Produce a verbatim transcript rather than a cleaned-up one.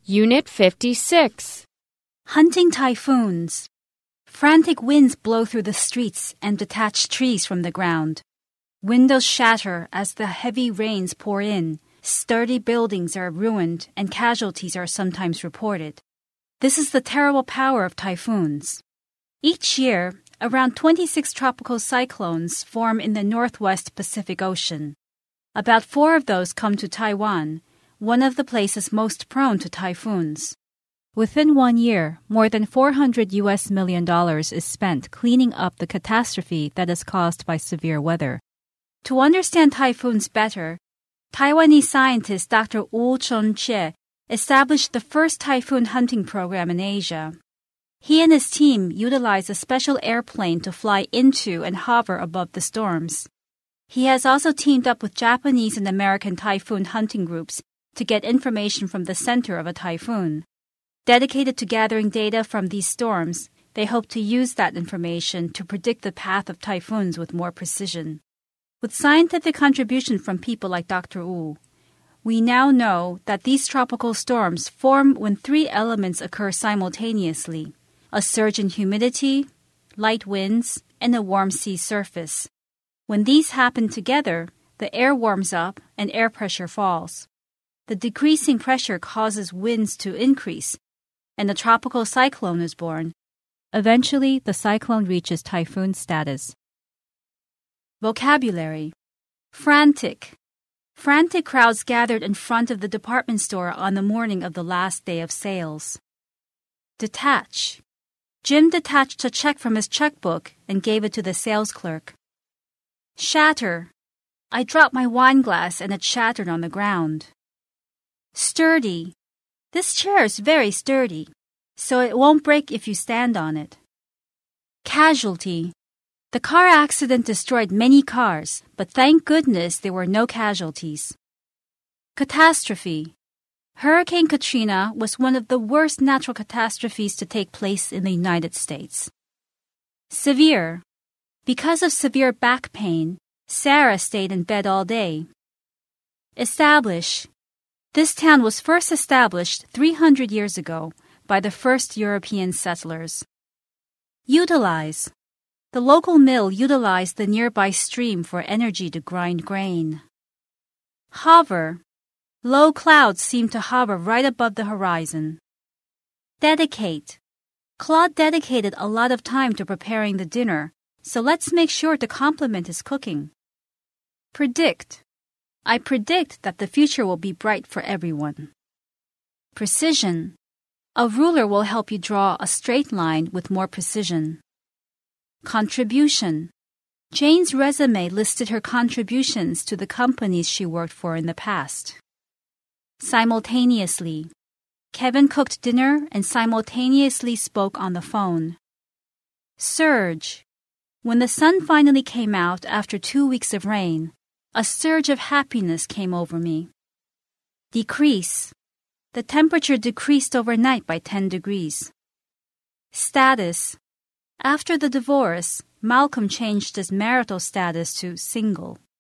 Unit fifty-six. Hunting typhoons. Frantic winds blow through the streets and detach trees from the ground. Windows shatter as the heavy rains pour in. Sturdy buildings are ruined and casualties are sometimes reported. This is the terrible power of typhoons. Each year, around twenty-six tropical cyclones form in the northwest Pacific Ocean. About four of those come to Taiwan, one of the places most prone to typhoons. Within one year, more than four hundred U S million dollars is spent cleaning up the catastrophe that is caused by severe weather. To understand typhoons better, Taiwanese scientist Doctor Woo Chun-che established the first typhoon hunting program in Asia. He and his team utilized a special airplane to fly into and hover above the storms. He has also teamed up with Japanese and American typhoon hunting groups to get information from the center of a typhoon. Dedicated to gathering data from these storms, they hope to use that information to predict the path of typhoons with more precision. With scientific contribution from people like Doctor Wu, we now know that these tropical storms form when three elements occur simultaneously: a surge in humidity, light winds, and a warm sea surface. When these happen together, the air warms up and air pressure falls. The decreasing pressure causes winds to increase, and a tropical cyclone is born. Eventually, the cyclone reaches typhoon status. Vocabulary. Frantic. Frantic crowds gathered in front of the department store on the morning of the last day of sales. Detach. Jim detached a check from his checkbook and gave it to the sales clerk. Shatter. I dropped my wine glass and it shattered on the ground. Sturdy. This chair is very sturdy, so it won't break if you stand on it. Casualty. The car accident destroyed many cars, but thank goodness there were no casualties. Catastrophe. Hurricane Katrina was one of the worst natural catastrophes to take place in the United States. Severe. Because of severe back pain, Sarah stayed in bed all day. Establish. This town was first established three hundred years ago by the first European settlers. Utilize. The local mill utilized the nearby stream for energy to grind grain. Hover. Low clouds seem to hover right above the horizon. Dedicate. Claude dedicated a lot of time to preparing the dinner, so let's make sure to compliment his cooking. Predict. I predict that the future will be bright for everyone. Precision. A ruler will help you draw a straight line with more precision. Contribution. Jane's resume listed her contributions to the companies she worked for in the past. Simultaneously. Kevin cooked dinner and simultaneously spoke on the phone. Surge. When the sun finally came out after two weeks of rain, a surge of happiness came over me. Decrease. The temperature decreased overnight by ten degrees. Status. After the divorce, Malcolm changed his marital status to single.